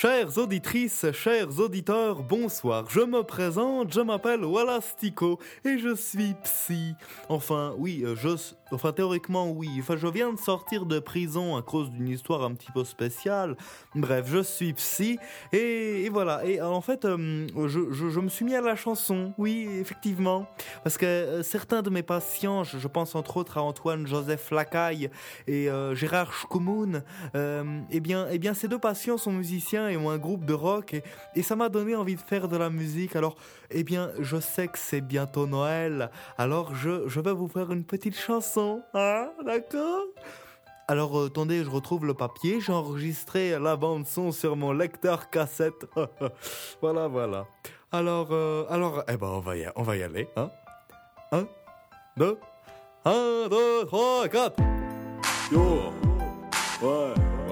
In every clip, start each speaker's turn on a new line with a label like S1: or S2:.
S1: Chères auditrices, chers auditeurs, bonsoir. Je me présente, je m'appelle Wallastico et je suis psy. Enfin, oui, théoriquement, oui. Enfin, je viens de sortir de prison à cause d'une histoire un petit peu spéciale. Bref, je suis psy et voilà. Et en fait, je me suis mis à la chanson, oui, effectivement. Parce que certains de mes patients, je pense entre autres à Antoine-Joseph Lacaille et Gérard Schkoumoun, eh bien, ces deux patients sont musiciens et ont un groupe de rock et ça m'a donné envie de faire de la musique. Alors, eh bien, je sais que c'est bientôt Noël, alors je vais vous faire une petite chanson, hein, d'accord ? Alors, attendez, je retrouve le papier, j'ai enregistré la bande-son sur mon lecteur cassette. Voilà. Alors, eh ben, on va y aller, hein ? 1, 2, 3, 4.
S2: Yo, ouais.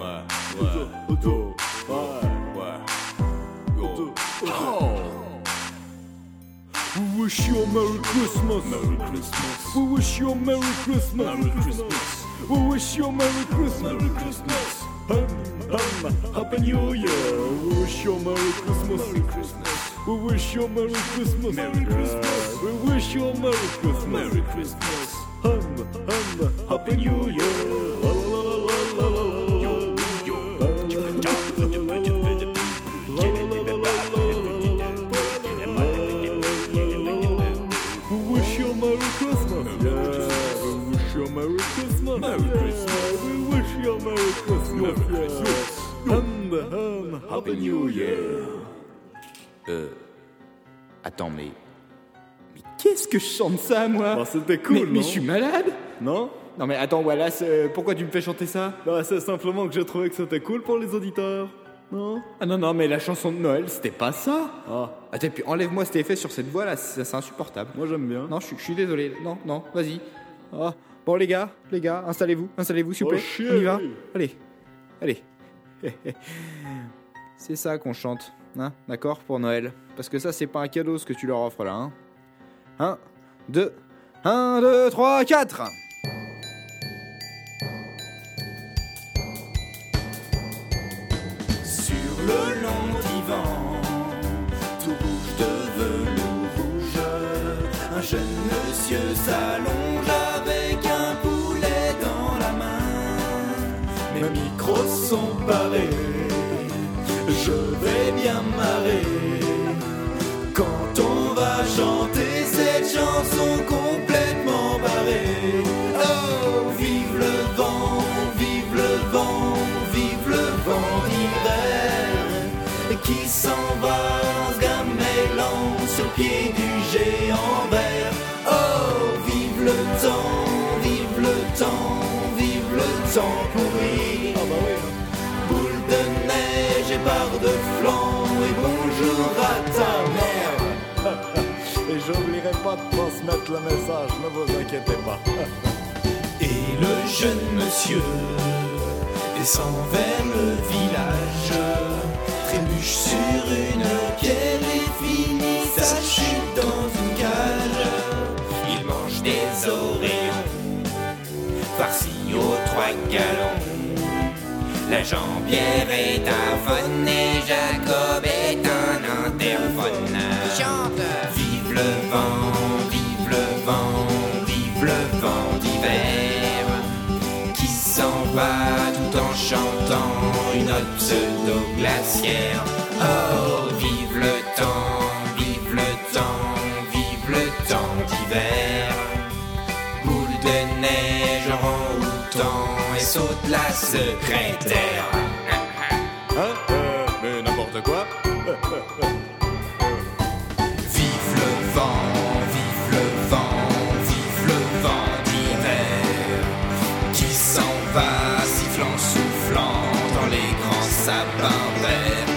S2: We wish you a Merry Christmas. Merry Christmas. We wish you a Merry Christmas. Merry Christmas. We wish you a Merry Christmas. Merry Christmas. Happy New Year. We wish you a Merry Christmas. Merry Christmas. We wish you a Merry Christmas. Merry Christmas. We wish you a Merry Christmas. Merry Christmas. Happy New Year. Merry Christmas. Merry Christmas. We wish you a Merry Christmas. Merry Christmas. Happy New Year.
S3: Attends, mais qu'est-ce que je chante ça, moi ?
S2: Bah, c'était cool,
S3: mais je suis malade ?
S2: Non ?
S3: Non, mais attends, Wallace, pourquoi tu me fais chanter ça ?
S2: Bah, c'est simplement que j'ai trouvé que c'était cool pour les auditeurs. Non ?
S3: Ah non, mais la chanson de Noël, c'était pas ça.
S2: Ah.
S3: Attends, puis enlève-moi cet effet sur cette voix là, c'est insupportable.
S2: Moi j'aime bien.
S3: Non, je suis désolé. Non, vas-y. Ah. Bon, les gars, installez-vous, s'il vous plaît.
S2: Chier,
S3: on y va.
S2: oui.
S3: Allez. C'est ça qu'on chante, hein, d'accord, pour Noël. Parce que ça, c'est pas un cadeau ce que tu leur offres là, hein. 1, 2, 3, 4.
S4: Sur le long divan, tout rouge de velours rouge, un jeune monsieur s'allonge avec un boulet dans la main. Mes micros sont parés, je vais bien marrer quand on va chanter cette chanson complètement barrée. Oh, vive le vent, vive le vent, vive le vent d'hiver qui s'en va en se gamelant sur le pied du géant vert. Oh, vive le temps, vive le temps, vive le temps pourri.
S2: Ah bah oui.
S4: Boule de neige et barre de flanc et bonjour à ta mère.
S2: Et j'oublierai pas de transmettre le message, ne vous inquiétez pas.
S4: Et le jeune monsieur descend vers le village, trébuche sur une pierre et finit sa chute dans une cage. Il mange des oreillons farcis aux 3 gallons. La jambière est un phone et Jacob est un interphone. Chante. Vive le vent, vive le vent, vive le vent d'hiver qui s'en va tout en chantant une note pseudo-glaciaire. Oh, vive le temps, vive le temps, vive le temps d'hiver. Boule de neige en routant et saute la secrétaire.
S2: Mais n'importe quoi.
S4: Vive le vent, vive le vent, vive le vent d'hiver qui s'en va sifflant, soufflant dans les grands sapins verts.